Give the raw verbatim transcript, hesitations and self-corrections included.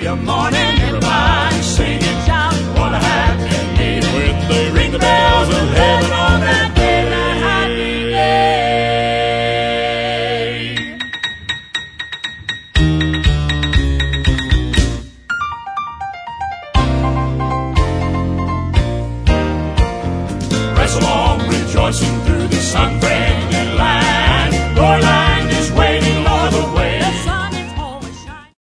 your morning. Everybody singing, shouting, what a happy day. When they ring the bells of heaven on that day, that happy day. Press along, rejoicing through the sun, friend.